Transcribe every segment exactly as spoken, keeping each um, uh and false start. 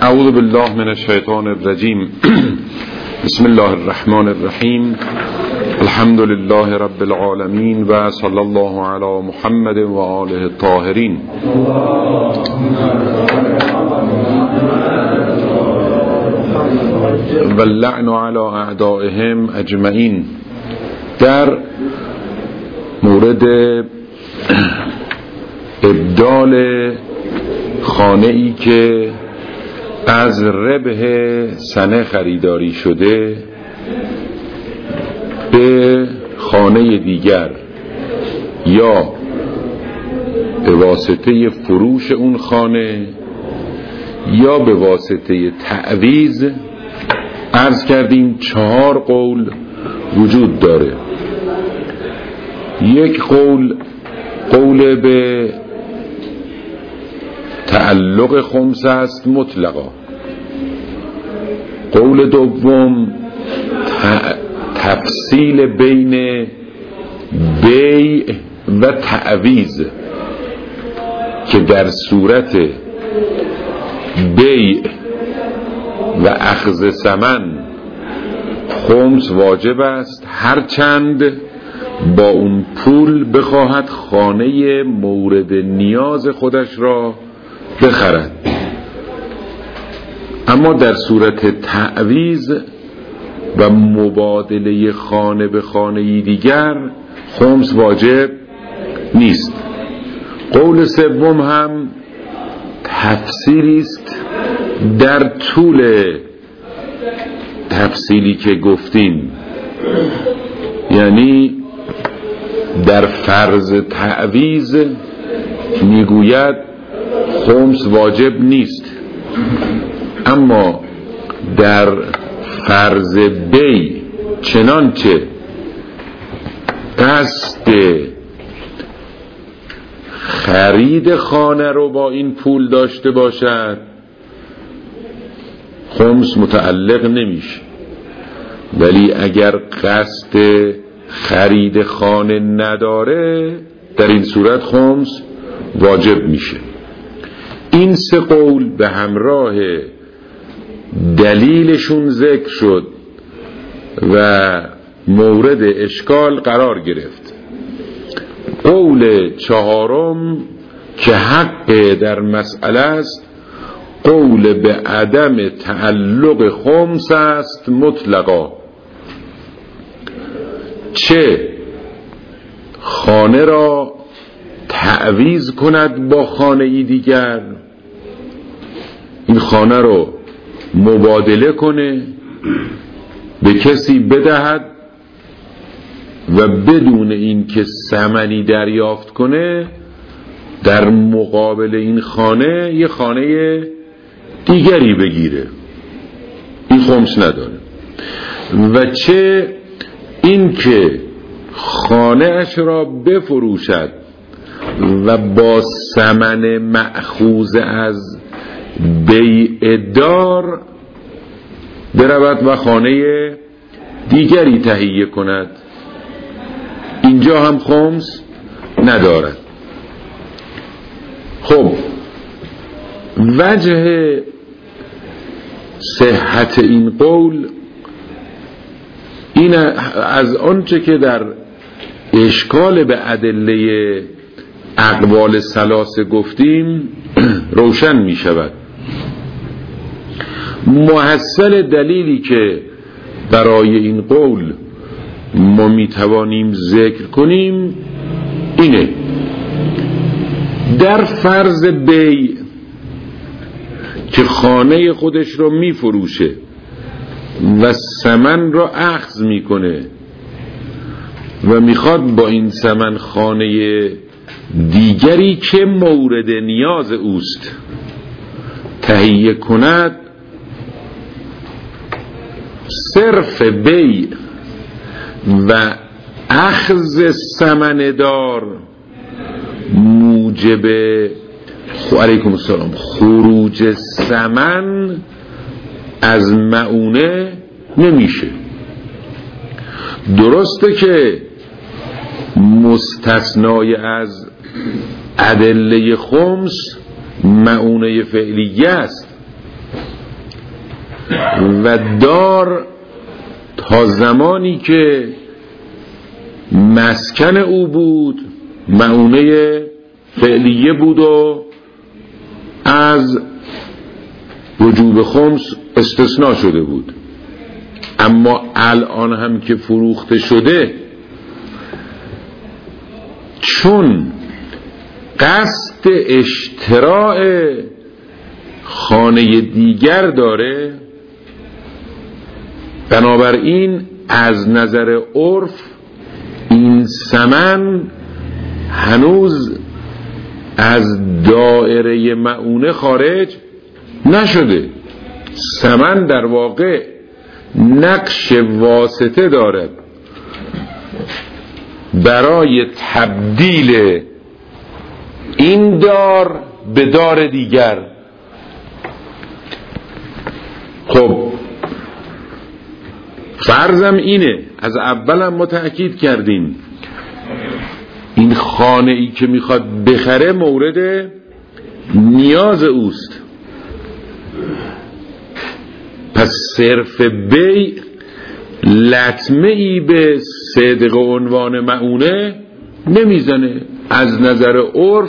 اعوذ بالله من الشیطان الرجیم. بسم الله الرحمن الرحیم. الحمد لله رب العالمین و صلی الله علی محمد و آله الطاهرین. و اللعن علی اعدائهم اجمعین. در مورد ابدال خانه ای که از ربح سنه خریداری شده به خانه دیگر یا به واسطه فروش اون خانه یا به واسطه تعویض، عرض کردیم چهار قول وجود داره. یک قول قول به تعلق خمس است مطلقا. قول دوم تفصیل بین بیع و تعویض که در صورت بیع و اخذ ثمن خمس واجب است، هرچند با اون پول بخواهد خانه مورد نیاز خودش را بخرد. اما در صورت تعویض و مبادله خانه به خانه دیگر خمس واجب نیست. قول سوم هم تفسیری است در طول تفصیلی که گفتیم، یعنی در فرض تعویض میگوید خمس واجب نیست، اما در فرض بیع چنانچه قصد خرید خانه رو با این پول داشته باشد خمس متعلق نمیشه، ولی اگر قصد خرید خانه نداره در این صورت خمس واجب میشه. این سه قول به همراه دلیلشون ذکر شد و مورد اشکال قرار گرفت. قول چهارم که حق در مسئله است قول به عدم تعلق خمس است مطلقا. چه خانه را تعویض کند با خانه دیگر، این خانه رو مبادله کنه، به کسی بدهد و بدون این که ثمنی دریافت کنه در مقابل این خانه یه خانه دیگری بگیره، این خمس نداره. و چه این که خانه اش را بفروشد و با ثمن مأخوذ از بیع دار برود و خانه دیگری تهیه کند، اینجا هم خمس ندارد. خب وجه صحت این قول این از آنچه که در اشکال به ادله اقوال ثلاثه گفتیم روشن می شود. محصل دلیلی که برای این قول ما می توانیم ذکر کنیم اینه: در فرض بیع که خانه خودش رو می فروشه و ثمن را اخذ می کنه و میخواد با این ثمن خانه دیگری که مورد نیاز اوست تهیه کند، صرف بیع و اخذ ثمن دار موجب علیکم السلام خروج ثمن از مؤونه نمیشه. درسته که مستثنای از ادله خمس مؤونه فعلیه است، و دار تا زمانی که مسکن او بود مؤونه فعلیه بود و از وجوب خمس استثناء شده بود. اما الان هم که فروخته شده، چون قصد اشتراع خانه دیگر داره، بنابراین از نظر عرف این ثمن هنوز از دایره مؤونه خارج نشده. ثمن در واقع نقش واسطه دارد برای تبدیل این دار به دار دیگر. خب فرضم اینه، از اولم ما تأکید کردیم، این خانه ای که میخواد بخره مورد نیاز اوست، پس صرف بیع لطمه ای به صدق عنوان مؤونه نمیزنه. از نظر عرف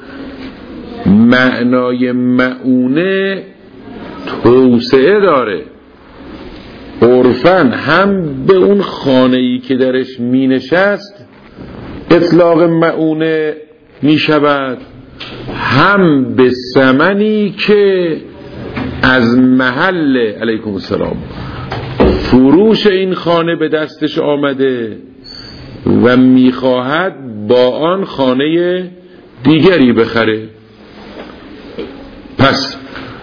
معنای مؤونه توسعه داره. عرفاً هم به اون خانه ای که درش می نشست اطلاق مؤونه می شود، هم به ثمنی که از محل علیکم السلام فروش این خانه به دستش آمده و می خواهد با آن خانه دیگری بخره. پس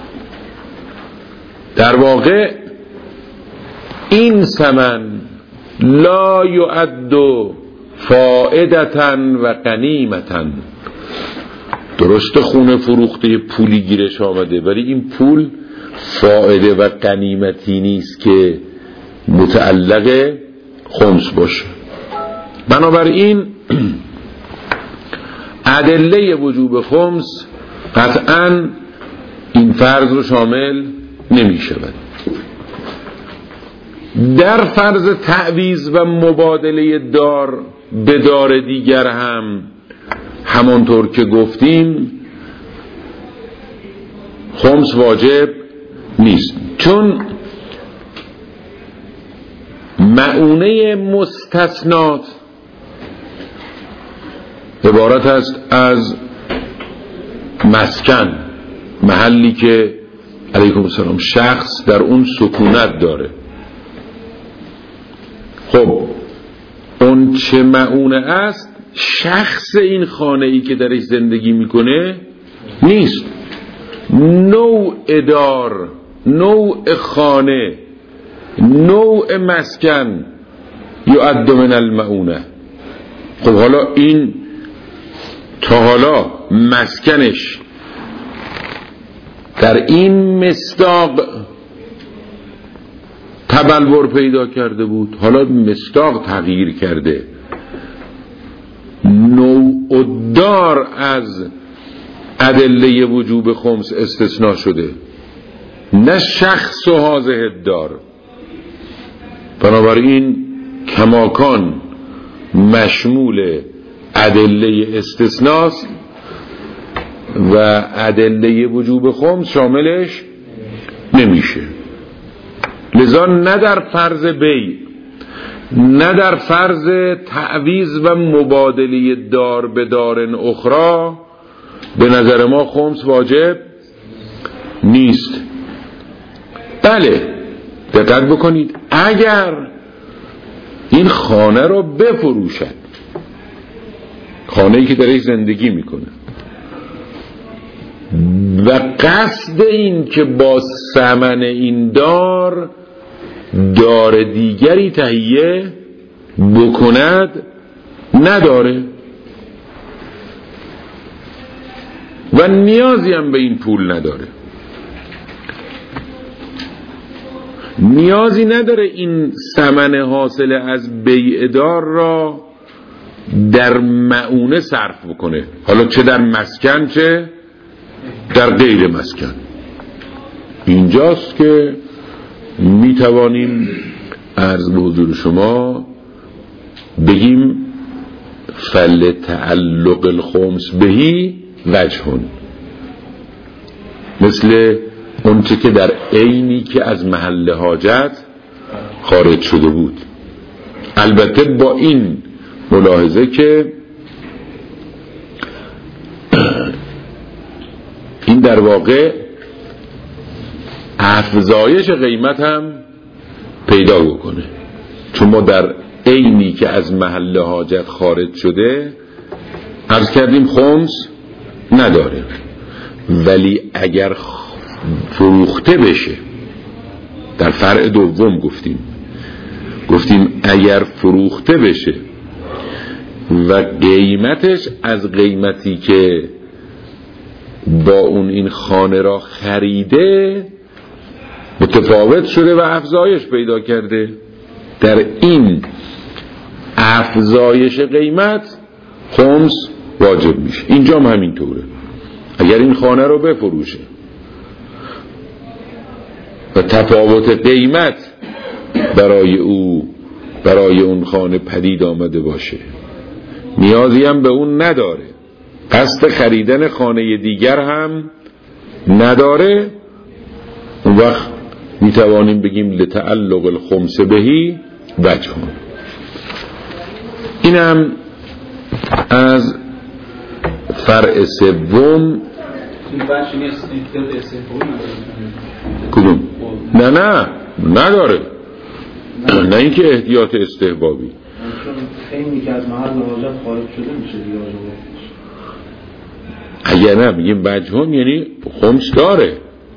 در واقع این ثمن لا یعد فائدة و غنیمة. درست خونه فروخته پولی گیرش آمده، ولی این پول فائده و غنیمتی نیست که متعلق خمس باشه. بنابراین ادله وجوب خمس قطعاً این فرض رو شامل نمی شود. در فرض تعویض و مبادله دار به دار دیگر هم همانطور که گفتیم خمس واجب نیست، چون مؤونه مستثنات عبارت است از مسکن، محلی که علیکم السلام شخص در اون سکونت داره. خب اون چه مؤونه است شخص این خانه ای که درش زندگی میکنه نیست، نوع دار، نوع خانه، نوع مسکن یعد من المؤونه. خب حالا این تا حالا مسکنش در این مصداق تبلور پیدا کرده بود، حالا مصداق تغییر کرده، نوع دار از ادله وجوب خمس استثناء شده، نه شخص و حاضر دار. بنابراین کماکان مشمول ادله استثناست و ادله وجوب خمس شاملش نمیشه. لذا نه در فرض بیع نه در فرض تعویض و مبادله دار به دار اخرى به نظر ما خمس واجب نیست. بله دقت بکنید، اگر این خانه رو بفروشد، خانه‌ای که درش زندگی میکنه، و قصد این که با ثمن این دار دار دیگری تهیه بکند نداره و نیازی هم به این پول نداره، نیازی نداره این ثمن حاصل از بیع دار را در مؤونه صرف بکنه، حالا چه در مسکن چه در غیر مسکن. اینجاست که می توانیم عرض به حضور شما بگیم فل تعلق الخمس بهی وجهون، مثل اون چه که در عینی که از محل حاجت خارج شده بود، البته با این ملاحظه که این در واقع افزایش قیمت هم پیدا بکنه، چون ما در عینی که از محل حاجت خارج شده عرض کردیم خمس نداره، ولی اگر فروخته بشه، در فرع دوم گفتیم گفتیم اگر فروخته بشه و قیمتش از قیمتی که با اون این خانه را خریده متفاوت شده و افزایش پیدا کرده، در این افزایش قیمت خمس واجب میشه. اینجا هم همینطوره، اگر این خانه رو بفروشه و تفاوت قیمت برای او برای اون خانه پدید آمده باشه، نیازی هم به اون نداره، قصد خریدن خانه دیگر هم نداره، اون وقت میتوانیم بگیم لتعلق الخمس بهی وجهون. اینم از فرع سوم. کدوم؟ نه نه نداره، نه اینکه احتیاط استحبابی، خیلی که از محل حاجت خارج شده میشه دیگه. اگر نه میگیم وجهون یعنی خمس داره،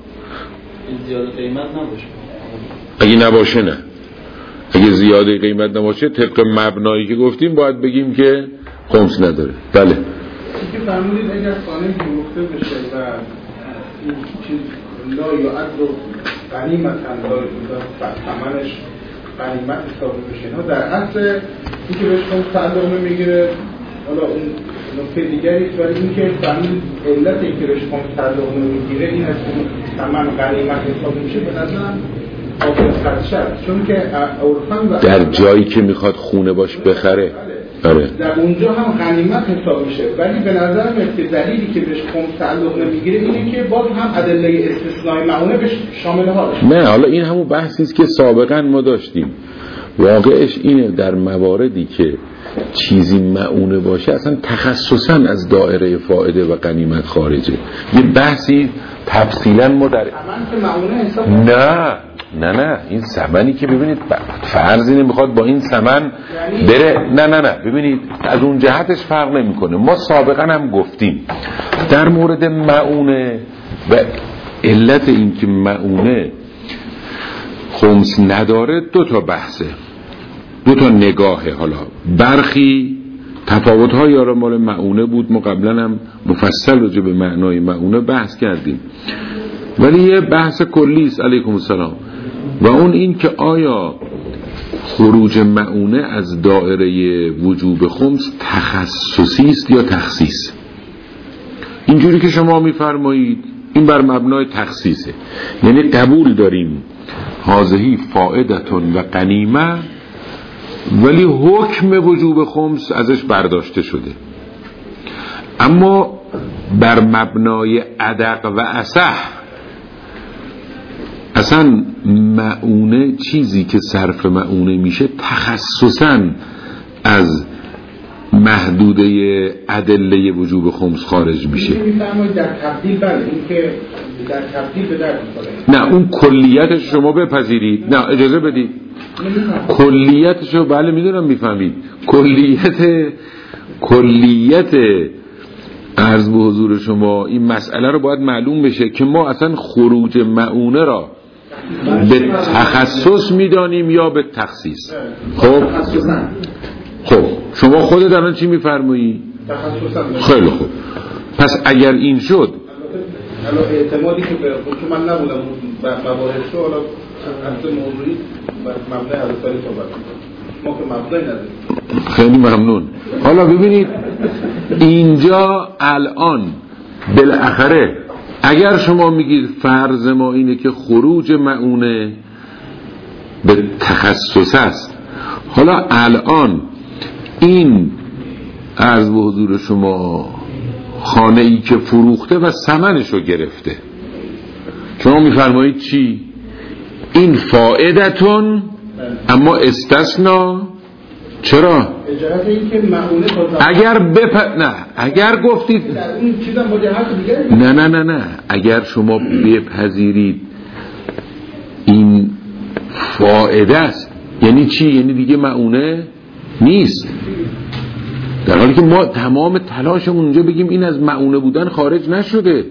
زیاده قیمت نباشه. اگه نباشه نه، اگه زیاده قیمت نباشه طبق مبنایی که گفتیم باید بگیم که خمس نداره. بله که فرمودید اگر خانه فروخته بشه و این چیز لا یعد غنیمت لا ثمنش غنیمت حساب بشه، نه در اصل این که بهش خمس تعلق نمیگیره. حالا اون نکته دیگری است، ولی این که فهمید علت این که بهش خمس تعلق نمیگیره این است که ثمن غنیمت حساب میشه. به نظرم چون که در جایی که میخواد خونه باش بخره، آره. در اونجا هم غنیمت حساب میشه، ولی به نظر میاد که دلیلی که بهش خمس تعلق نمیگیره اینه که باز هم ادله استثنایی معونه بهش شامل حالش. نه حالا این همون بحثی است که سابقا ما داشتیم، واقعش اینه در مواردی که چیزی معونه باشه اصلا تخصصا از دایره فائده و غنیمت خارجه. یه بحثی تفصیلا ما در نه نه نه این ثمنی که ببینید فرضی نمیخواد با این ثمن بره، نه نه نه ببینید از اون جهتش فرق نمیکنه. ما سابقا هم گفتیم در مورد معونه و علت این که معونه خمس نداره دو تا بحثه، دو تا نگاهه. حالا برخی تفاوت‌های آره مال معونه بود، ما قبلا هم مفصل راجع به معنای معونه بحث کردیم، ولی یه بحث کلی است. علیکم السلام. و اون این که آیا خروج معونه از دایره وجوب خمس تخصصی است یا تخصیص؟ اینجوری که شما میفرمایید این بر مبنای تخصیصه، یعنی قبول داریم هذه فائدتون و غنیمه، ولی حکم وجوب خمس ازش برداشته شده، اما بر مبنای ادق و اصح اصلا معونه چیزی که صرف معونه میشه تخصصا از محدوده ادله وجوب خمس خارج میشه. در تبدیل بله این که در تبدیل به درد میخوره. نه اون کلیتش شما بپذیرید، نه اجازه بدید کلیتشو بله میدونم میفهمید، کلیت کلیت عرض به حضور شما این مسئله رو باید معلوم بشه که ما اصلا خروج معونه را به تخصص میدانیم یا به تخصیص. خب خب شما خودت الان چی میفرمایی؟ خیلی خوب، پس اگر این شد الان اعتمادی که به خود من نبودم مباحث رو حالا اصل موضوعی مبنای حدثاری صحبت کنم، ما که مبنای نداریم. خیلی ممنون. حالا ببینید اینجا الان بالاخره اگر شما میگید فرض ما اینه که خروج معونه به تخصص است. حالا الان این عرض به حضور شما خانه ای که فروخته و ثمنشو گرفته، شما میفرمایید چی؟ این فائدتون اما استثنا. چرا؟ اگر بپ... نه اگر گفتید نه نه نه نه اگر شما بپذیرید این فائده است، یعنی چی؟ یعنی دیگه مؤونه نیست، در حالی که ما تمام تلاشمون اونجا بگیم این از مؤونه بودن خارج نشده.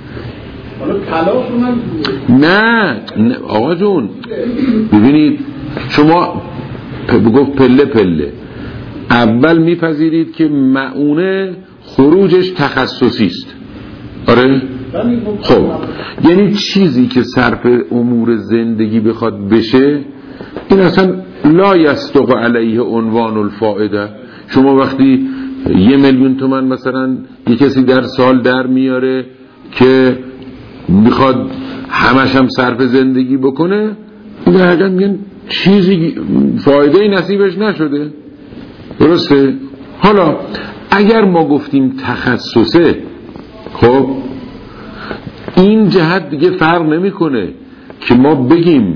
نه نه آقا جون، ببینید شما بگفت پله پله اول میپذیرید که مؤونه خروجش تخصصی است. آره؟ خب یعنی چیزی که صرف امور زندگی بخواد بشه این اصلا لا یصدق علیه عنوان الفائده. شما وقتی یه میلیون تومن مثلا یه کسی در سال در میاره که میخواد همش هم صرف زندگی بکنه، این حقیقت میگن چیزی فایده ای نصیبش نشده. درسته؟ حالا اگر ما گفتیم تخصصه، خب این جهت دیگه فرق نمیکنه که ما بگیم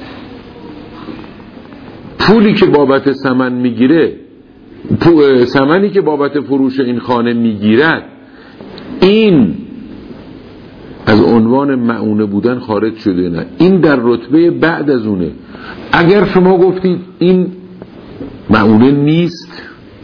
پولی که بابت ثمن میگیره، ثمنی که بابت فروش این خانه میگیرد، این از عنوان مؤونه بودن خارج شده، نه این در رتبه بعد از اونه. اگر شما گفتید این مؤونه نیست،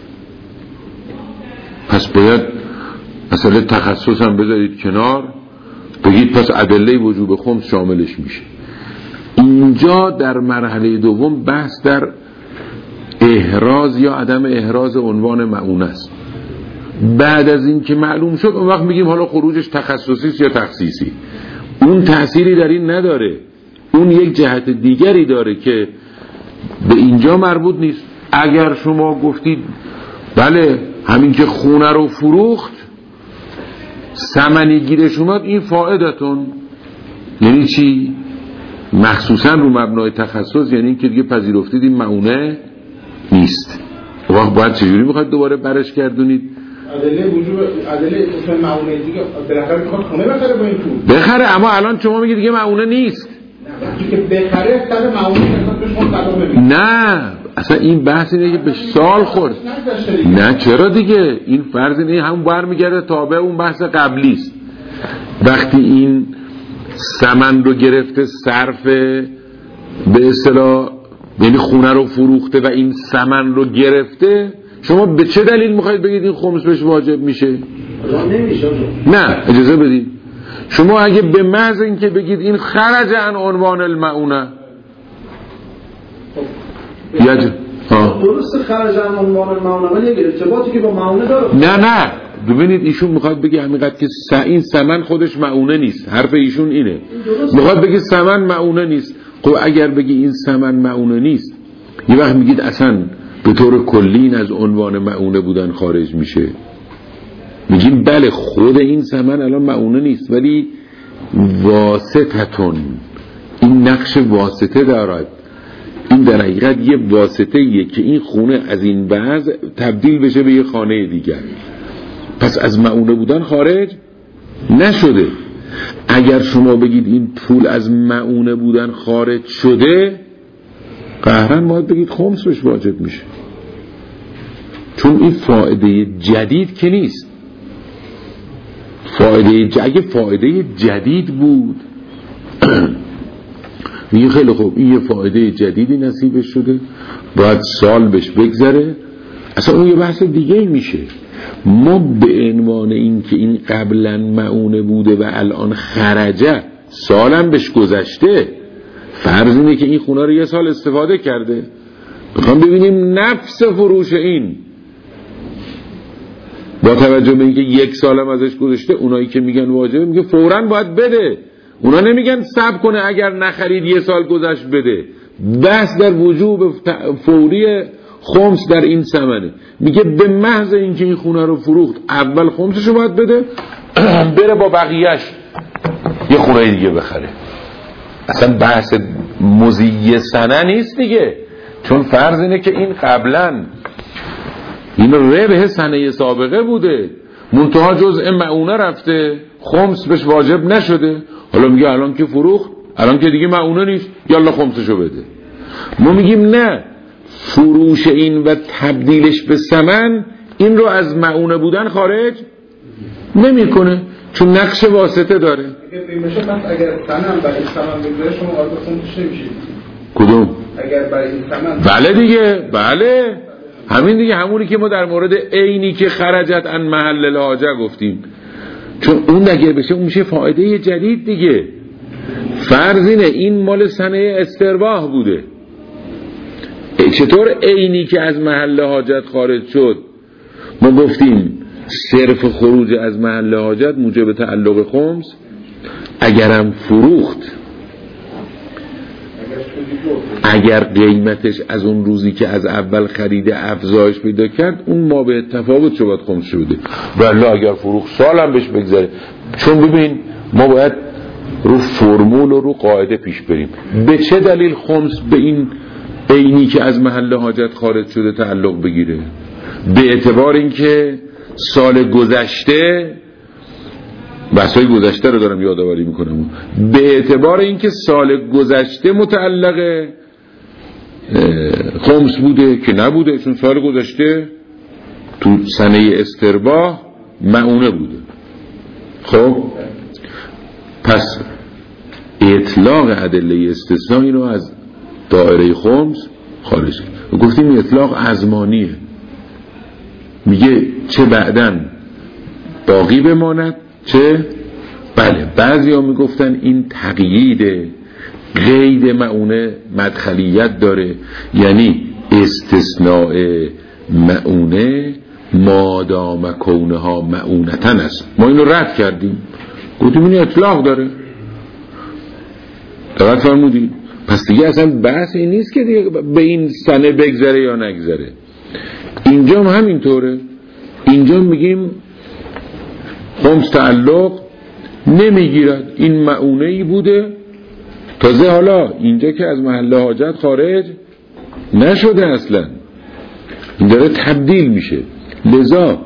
پس باید مسئله تخصص هم بذارید کنار، بگید پس ادله وجوب خمس شاملش میشه. اینجا در مرحله دوم بحث در احراز یا عدم احراز عنوان مؤونه است. بعد از این که معلوم شد اون وقت میگیم حالا خروجش تخصصی است یا تخصیصی. اون تأثیری در این نداره، اون یک جهت دیگری داره که به اینجا مربوط نیست. اگر شما گفتید بله همین که خونه رو فروخت ثمنی گیرش اومد، این فائدتون یعنی چی؟ مخصوصا رو مبنای تخصص، یعنی این که دیگه پذیرفتید این مؤونه نیست. وقت باید چجوری میخواید دوباره برش گردونید؟ ادله وجوب ادله اسم مؤونه دیگه بالاخره میخواد خونه بخره با این پول بخره، اما الان شما میگید دیگه مؤونه نیست. نه وقتی که بخره سر مؤونه میخواد بهش خود طلاق بده. نه اصلا این بحث اینه که به سال خورد. نه چرا دیگه، این فرض اینه همون برمیگرده تابع اون بحث قبلی است. وقتی این ثمن رو گرفته صرف به اصطلاح یعنی خونه رو فروخته و این ثمن رو گرفته، شما به چه دلیل میخواید بگید این خمس بهش واجب میشه؟ نه اجازه بدید، شما اگه به محض این که بگید این خرج عن عنوان المؤونه یاد درست خرج عن عنوان المؤونه ولی اگه ارتباطی که با مؤونه داره. نه نه ببینید ایشون میخواد بگه همینقدر که این ثمن خودش مؤونه نیست. حرف ایشون اینه، میخواد بگه ثمن مؤونه نیست. خب اگر بگی این ثمن مؤونه نیست، یه وقت میگید اصلا به طور کلی این از عنوان مؤونه بودن خارج میشه. میگیم بله خود این ثمن الان مؤونه نیست ولی واسطتون، این نقش واسطه دارد. این در حقیقت یه واسطه یه که این خونه از این بعض تبدیل بشه به یه خانه دیگر، پس از مؤونه بودن خارج نشده. اگر شما بگید این پول از مؤونه بودن خارج شده، قهرن باید بگید خمس بهش واجب میشه، چون این فایده جدید که نیست. فایده ج... اگه فایده جدید بود میگه خیلی خوب این یه فایده جدیدی نصیبش شده، باید سال بهش بگذره، اصلا اون یه بحث دیگه میشه. ما به عنوان این که این قبلا مؤونه بوده و الان خرجه، سالم بهش گذشته، فرض اینه که این خونه رو یه سال استفاده کرده، میخوام ببینیم نفس فروش این با توجه به اینکه یک سالم ازش گذشته، اونایی که میگن واجبه میگه فوراً باید بده، اونا نمیگن صبر کنه اگر نخرید یه سال گذشت بده. بحث در وجوب فوری خمس در این ثمنه، میگه به محض اینکه این خونه رو فروخت اول خمسشو باید بده، بره با بقیهش یه خونه دیگه بخره. اصلا بحث مزیه سنه نیست دیگه، چون فرض اینه که این قبلا این ربح سنه سابقه بوده، منتها جزء معونه رفته، خمس بهش واجب نشده، حالا میگه الان که فروخت، الان که دیگه معونه نیست، یالا خمسشو بده. ما میگیم نه، فروش این و تبدیلش به ثمن این رو از معونه بودن خارج نمیکنه، چون نقش واسطه داره. اگه بیمشه پس اگر ثمن برای ثمن بگذاره شما وارد خمسش نمیشید. کدوم؟ اگر برای این ثمن بله دیگه، بله همین دیگه، همونی که ما در مورد عینی که خرجت عن محل الحاجه گفتیم، چون اون اگه بشه اون میشه فایده جدید دیگه. فرض اینه این مال سنه استرباح بوده، چطور عینی که از محل حاجت خارج شد ما گفتیم صرف خروج از محل حاجت موجب تعلق خمس، اگرم فروخت، اگر قیمتش از اون روزی که از اول خریده افزایش پیدا کرد، اون ما به تفاوت شو باید خمس شده. بله اگر فروخت سالم بهش بگذاره، چون ببین ما باید رو فرمول و رو قاعده پیش بریم. به چه دلیل خمس به این عینی که از محل حاجت خارج شده تعلق بگیره؟ به اعتبار اینکه سال گذشته، بحثای گذشته رو دارم یادآوری میکنم، به اعتبار اینکه سال گذشته متعلق خمس بوده که نبوده، چون سال گذشته تو سنه استرباح معونه بوده. خب پس اطلاق ادله استثنایی رو از دایره خمس خارج کرد. گفتیم اطلاق ازمانیه، میگه چه بعدن باقی بماند چه بله. بعضی ها میگفتن این تقیید قید معونه مدخلیت داره، یعنی استثناء معونه مادام کونها معونتن است. ما اینو رد کردیم، گفتیم این اطلاق داره، دقیق فرمودی؟ پس دیگه اصلا بحث این نیست که دیگه به این سنه بگذره یا نگذره. اینجا هم همینطوره، اینجا میگیم خمس تعلق نمیگیرد، این معونه‌ای بوده، تازه حالا اینجا که از محل حاجت خارج نشده اصلا، این داره تبدیل میشه. لذا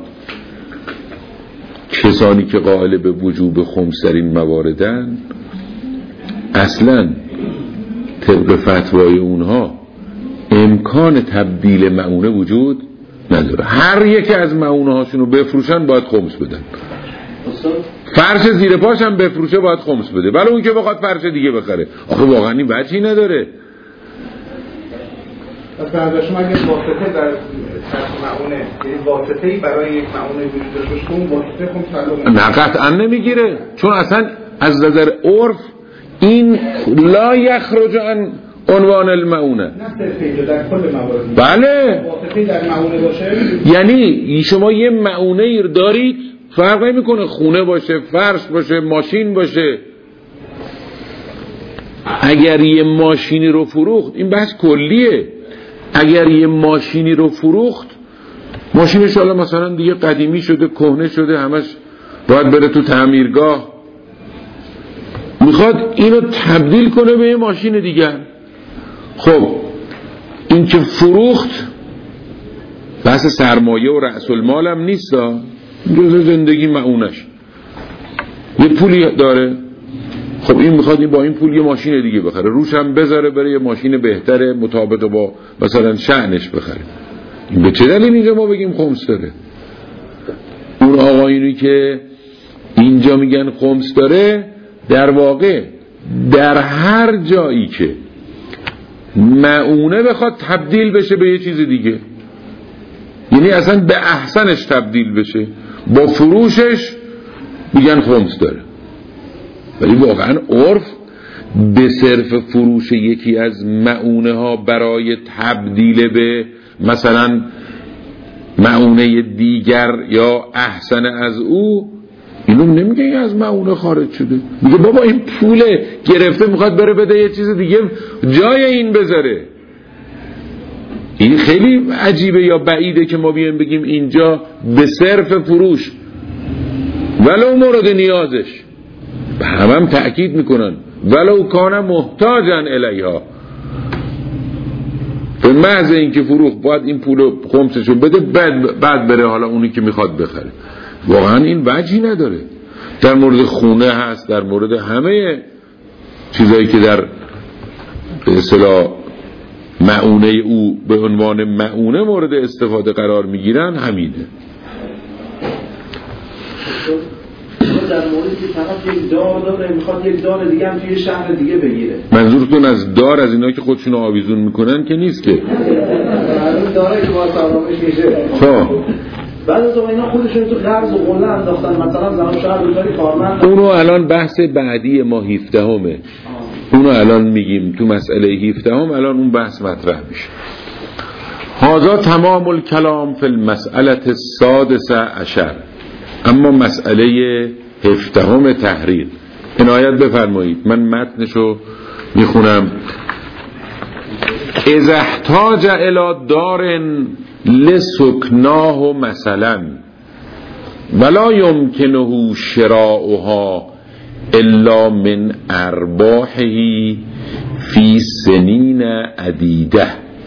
کسانی که قائل به وجوب خمس در این مواردن اصلا طبق فتوای اونها امکان تبدیل معونه وجود نداره. هر یکی از معونه هاشونو بفروشن باید خمس بدن، فرش زیر پاش هم بفروشه باید خمس بده، ولی اون که بخواد فرش دیگه بخره، آخه واقعا این وجهی نداره. پس به شما اگه واسطه در معونه، یعنی واسطه‌ای برای یک معونه وجود داشته باشه، اون واسطه خمس تعلق نه قطعا نمیگیره، چون اصلا از نظر عرف این لا یخرج عن عنوان المعونه. نه صرف در کل موارد. بله واسطه‌ای در معونه باشه، یعنی شما یه معونه دارید، فرق نمیکنه خونه باشه، فرش باشه، ماشین باشه. اگر یه ماشینی رو فروخت، این بحث کلیه، اگر یه ماشینی رو فروخت، ماشینش حالا مثلا دیگه قدیمی شده، کهنه شده، همش باید بره تو تعمیرگاه، میخواد اینو تبدیل کنه به یه ماشین دیگر. خب این که فروخت بحث سرمایه و رأس المال هم نیست، جزء زندگی معونش یه پولی داره، خب این میخواد این با این پول یه ماشین دیگه بخره، روش هم بذاره بره یه ماشین بهتره مطابق با مثلا شأنش بخره. این به چه دلیل اینجا ما بگیم خمس داره؟ اون آقایونی که اینجا میگن خمس داره، در واقع در هر جایی که معونه بخواد تبدیل بشه به یه چیز دیگه، یعنی اصلا به احسنش تبدیل بشه، با فروشش میگن خمس داره. ولی واقعا عرف به صرف فروش یکی از معونه ها برای تبدیل به مثلا معونه دیگر یا احسن از او، اینو نمیگه از معونه خارج شده، میگه بابا این پوله گرفته میخواد بره بده یه چیز دیگه جای این بذاره. این خیلی عجیبه یا بعیده که ما بیایم بگیم اینجا به صرف فروش ولو مورد نیازش. همه هم تأکید میکنن ولو کان محتاجا الیها، به محض اینکه فروخت باید این پولو خمسشو بده، بعد بعد بره حالا اونی که میخواد بخره. واقعا این وجهی نداره. در مورد خونه هست، در مورد همه چیزایی که در به اصطلاح معونه او به عنوان معونه مورد استفاده قرار میگیرن همینه. در موردی که طرف یک دار داره میخواد یک دار دیگه هم توی شهر دیگه بگیره. منظورتون از دار از اینا که خودشون آویزون میکنن که نیست که داره که با سرامش میشه. خب بعد از اون اینا خودشون تو قرض و قله انداختن، مثلا زمان شهر دوتاری کارمند. اونو الان بحث بعدی ما هفدهمه، اونو الان میگیم تو مسئله هفدهم، الان اون بحث مطرح میشه. هذا تمام الکلام فی المسئله السادسه عشر. اما مسئله هفدهم تحریر عنایت بفرمایید، من متنشو میخونم. اذا احتاج الى دار لسکناه مثلا ولا يمكنه شراؤها الا من ارباحه في سنين عديده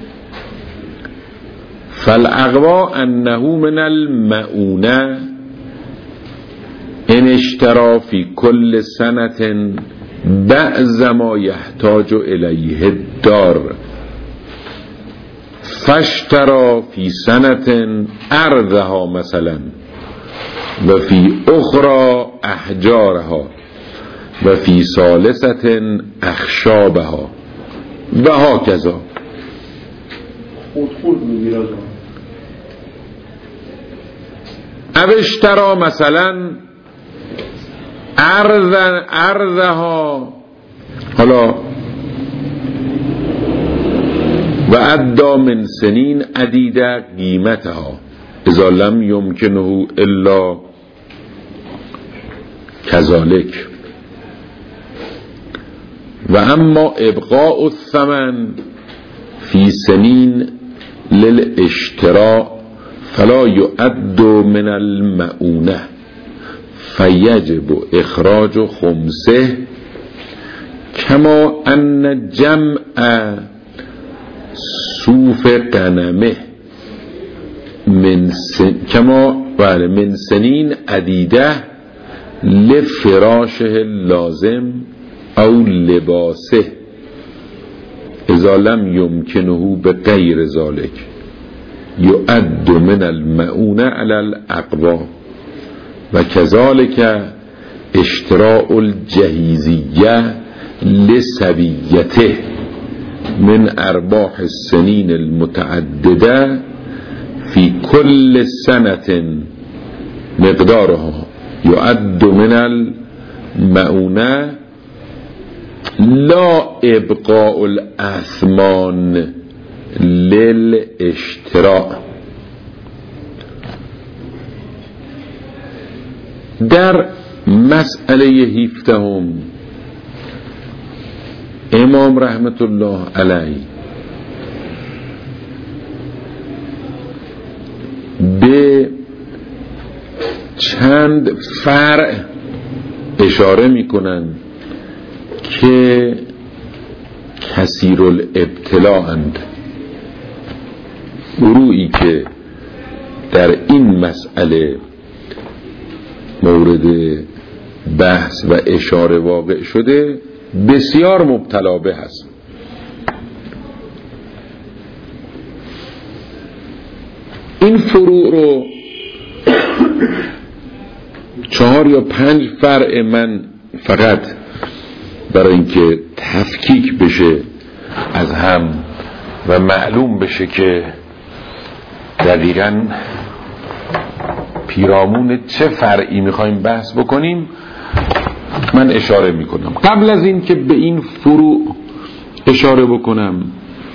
فالاقوى انه من المؤونه ان اشترى في كل سنة بعض ما يحتاج إليه الدار فاشترى في سنة أرضها مثلا وفي أخرى أحجارها وفي ثالثة أخشابها وهكذا. او اشترى مثلا ارض ارضها حالا و ادى من سنین عدیده قیمتها اذا لم يمكنه الا كذلك و اما ابقاء الثمن في سنین للاشتراء فلا يؤد من المؤونه فیجب اخراج خمسه کما ان جمع صوف غنمه من سن... کما بله من سنین عدیده لفراشه لازم او لباسه اذا لم يمكنه بغیر ذلك يؤد من المؤونه على الاقوى و كذلك اشتراء الجهیزیه لسبیته من ارباح السنین المتعدده في كل سنة مقدارها يؤد من المؤونه لا ابقاء الاثمان للاشتراء. در مسئله هفدهم امام رحمت الله علیه به چند فرع اشاره میکنن که کثیر الابتلاءند. فروعی که در این مسئله مورد بحث و اشاره واقع شده بسیار مبتلا به هست. این فروع رو چهار یا پنج فرع من فقط برای اینکه تفکیک بشه از هم و معلوم بشه که دقیقاً پیرامون چه فرعی میخوایم بحث بکنیم من اشاره میکنم. قبل از این که به این فروع اشاره بکنم،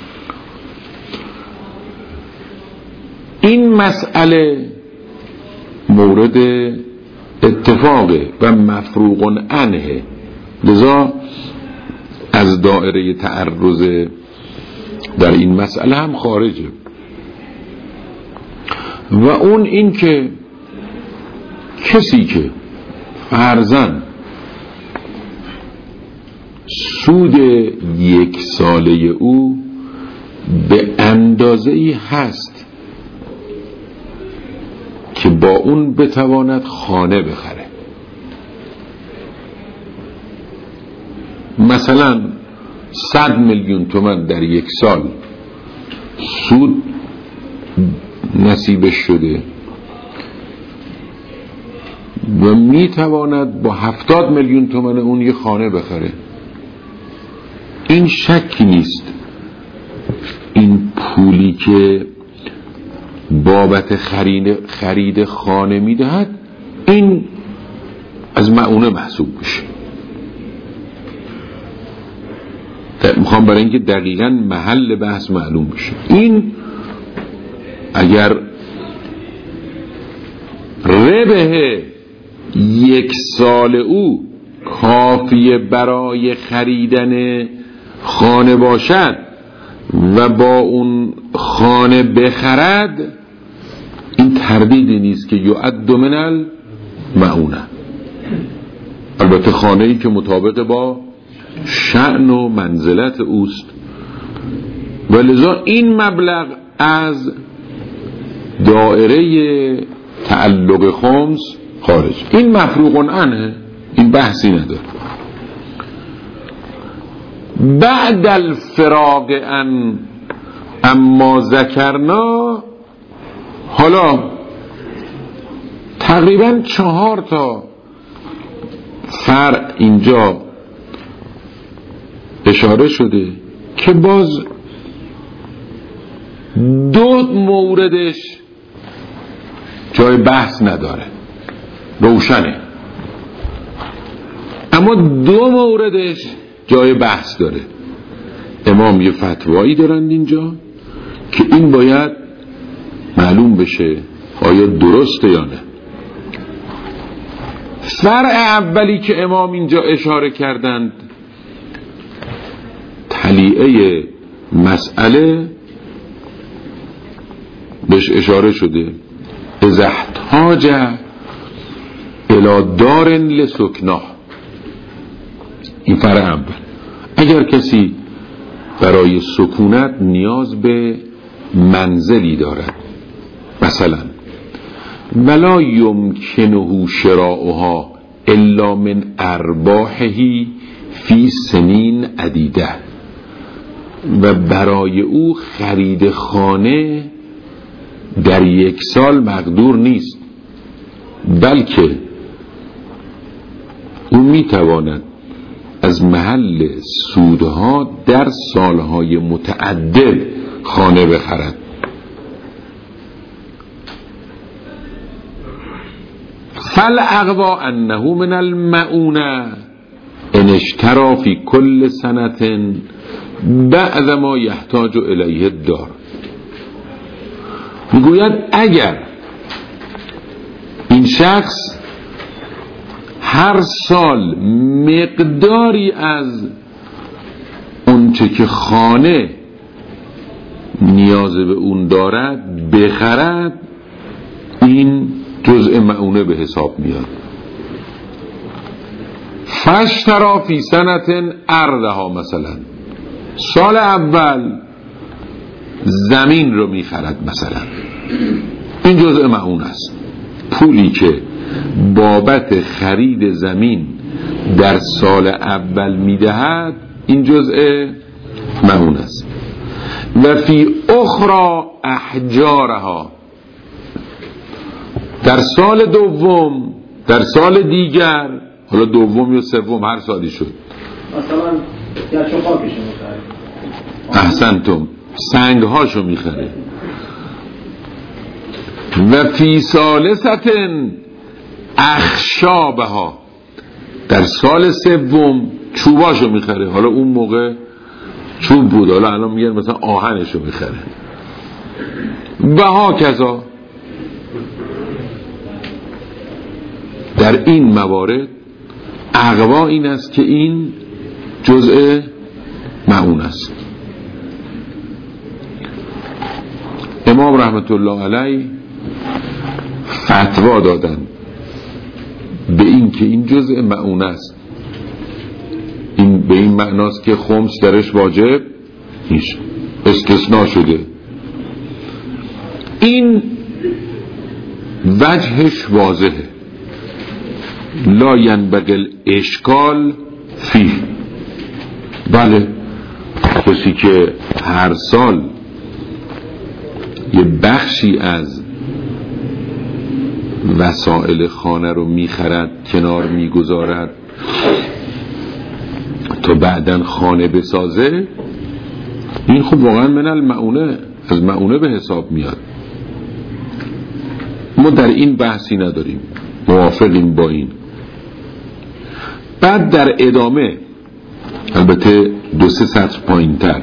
این مسئله مورد اتفاق و مفروغ عنه، لذا از دائره تعرض در این مسئله هم خارجه. و اون این که کسی که فرضاً سود یک ساله او به اندازه ای هست که با اون بتواند خانه بخره. مثلا صد میلیون تومان در یک سال سود نصیبش شده و میتواند با هفتاد میلیون تومان اون یه خانه بخره. این شکی نیست این پولی که بابت خرید, خرید خانه میدهد این از مؤونه محسوب بشه. میخوام برای اینکه دقیقاً محل بحث معلوم بشه، این اگر ربح یک سال او کافیه برای خریدن خانه باشد و با اون خانه بخرد، این تردیدی نیست که یعد من المعونه. البته خانه‌ای که مطابق با شأن و منزلت اوست، ولذا این مبلغ از دائره تعلق خمس خارج. این مفروغ عنه، این بحثی نداره. بعد الفراغ ان اما ذکرنا، حالا تقریبا چهار تا فرع اینجا اشاره شده که باز دو موردش جای بحث نداره، روشنه، اما دو موردش جای بحث داره. امام یه فتوایی دارند اینجا که این باید معلوم بشه آیا درسته یا نه. فرع اولی که امام اینجا اشاره کردند، تلیعه مسئله بهش اشاره شده، اذا احتاج الی دار لسکنه. این فرع اول، اگر کسی برای سکونت نیاز به منزلی دارد، مثلا ولا یمکنه شراؤها الا من ارباحه فی سنین عدیده، و برای او خرید خانه در یک سال مقدور نیست، بلکه او میتواند از محل سودها در سالهای متعدد خانه بخرد. فالاقوا انه من المعونه ان اشترى فی کل سنة بعد ما یحتاج الیه الدار. میگوید اگر این شخص هر سال مقداری از اونچه که خانه نیاز به اون دارد بخرد، این جزء معونه به حساب میاد. فاشترا فی سنة ارضها، مثلا سال اول زمین رو میخرد، مثلا این جزء معونه است. پولی که بابت خرید زمین در سال اول میدهد، این جزء معون است. و فی اخرى احجارها، در سال دوم، در سال دیگر، حالا دوم یا سوم هر سالی شد، مثلا گچ و خاکشو میخره، احسنتم، سنگ هاشو میخره. و فی ثالثة اخشابها، در سال سوم چوباشو میخره. حالا اون موقع چوب بود، حالا الان میگن مثلا آهنشو میخره. و ها کذا. در این موارد اقوا این است که این جزء معون است. امام رحمت الله علیه فتوا دادن به این که این جزء معون است. این به این معناست که خمس درش واجب نیست، استثناء شده. این وجهش واضحه، لا ینبغی الاشکال فیه. بله، کسی که هر سال یه بخشی از وسایل خانه رو میخرد، کنار میگذارد تا بعدن خانه بسازه، این خب واقعا من المعونه، از معونه به حساب میاد. ما در این بحثی نداریم، موافقیم با این. بعد در ادامه، البته دو سه سطر پایین تر،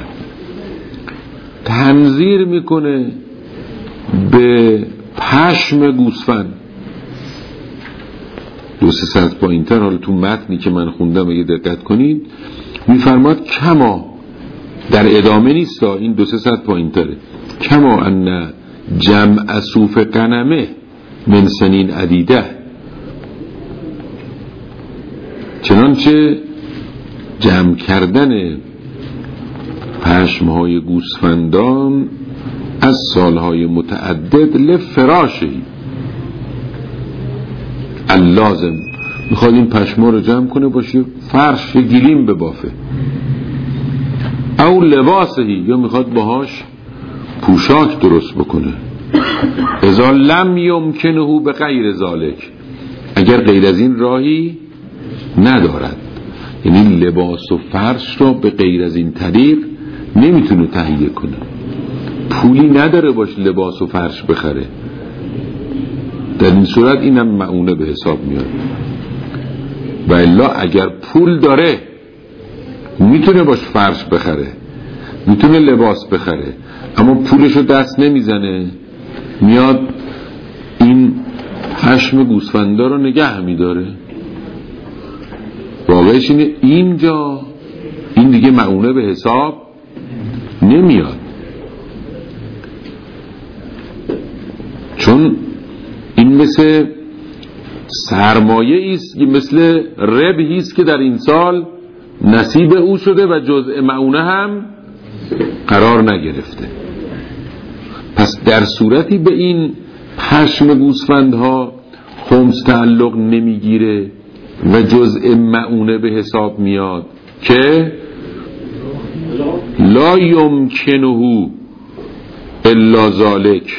تنظیر میکنه به پشم گوسفند. دو سه سطر پایین تر، حالا تو متنی که من خوندم اگه دقت کنید میفرماد کما، در ادامه نیست، این دو سه سطر پایین تره، کما ان جمع صوف غنمه من سنین عدیده، چنانچه جمع کردن پشمهای گوسفندان از سالهای متعدد لفراشی اللازم، میخواد این پشما رو جمع کنه باشه فرش گلیم ببافه، او لباسهی، یا میخواد باهاش پوشاک درست بکنه. اذا لم یمکنه به غیر ذالک، اگر غیر از این راهی ندارد، یعنی لباس و فرش رو به غیر از این طریق نمیتونه تهیه کنه، پولی نداره باش لباس و فرش بخره، در این صورت اینم معونه به حساب میاد. و الا اگر پول داره میتونه باش فرش بخره، میتونه لباس بخره، اما پولشو دست نمیزنه، میاد این پشم گوسفندا رو نگه میداره، واقعش اینه اینجا این دیگه معونه به حساب نمیاد، چون این مثل سرمایه ایست، مثل ربحی است که در این سال نصیب او شده و جزء معونه هم قرار نگرفته. پس در صورتی به این پشم گوسفندها خمس تعلق نمیگیره و جزء معونه به حساب میاد که لا یمکنه الا ذالک،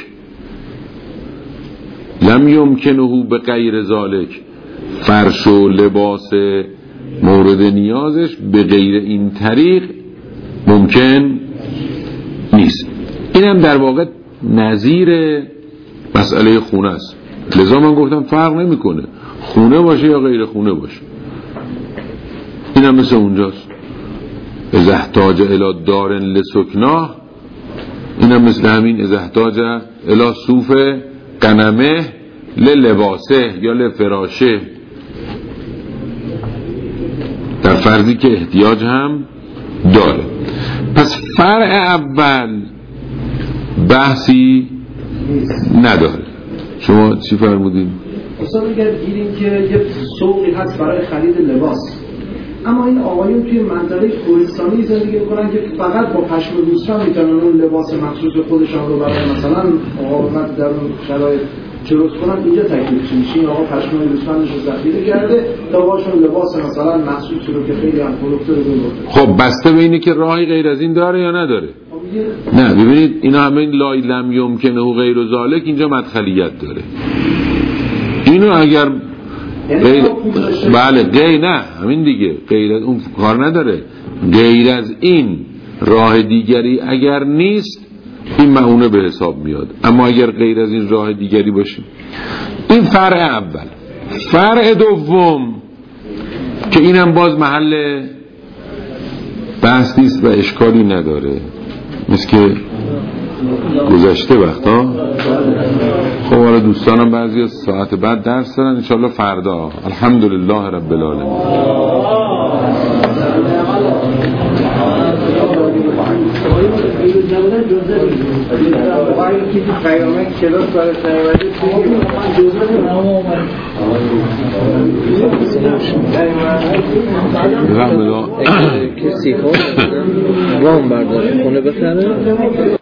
لم یمکنه به غیر ذالک، فرش و لباس مورد نیازش به غیر این طریق ممکن نیست. اینم در واقع نظیر مسئله خونه است. لذا من گفتم فرق نمیکنه خونه باشه یا غیر خونه باشه، اینم مثل اونجاست. اذا احتاج الی دار لسکناه، اینم مثل همین اذا احتاج الی صوف غنمه للباسه یا لفراشه، در فرضی که احتیاج هم داره. پس فرع اول بحثی نداره. شما چی فرمودین؟ اصلا اگر گیریم که یه سوقی هست برای خرید لباس، اما این آقایون توی منطقه کوهستانی زندگی میکنن که فقط با پشم گوسفند میتونن اون لباس مخصوص خودشان رو برای مثلا مقاومت در اون شرایط درست کنن. اینجا تکلیف میشه این آقا پشم گوسفندش رو ذخیره کرده تا باشون لباس مثلا مخصوص رو که خیلی هم فروخته رو ببره. خب بسته به اینه که راهی غیر از این داره یا نداره. نه ببینید اینا همه این لای لم یمکنه و غیر ذالک اینجا مدخلیت داره. اینو اگر غیر... بله غیر نه همین دیگه غیر از اون کار نداره، غیر از این راه دیگری اگر نیست این معونه به حساب میاد. اما اگر غیر از این راه دیگری باشه، این فرع اول. فرع دوم که اینم باز محل بحث نیست و اشکالی نداره، مثل که گذشته وقتا. خب حالا دوستانم بعضی از ساعت بعد درس دارن، انشالله فردا. الحمدلله رب العالمین. آقای که پیامه کلاس برای نیومده بفهم بدا کسی ها وام برداره خونه بخره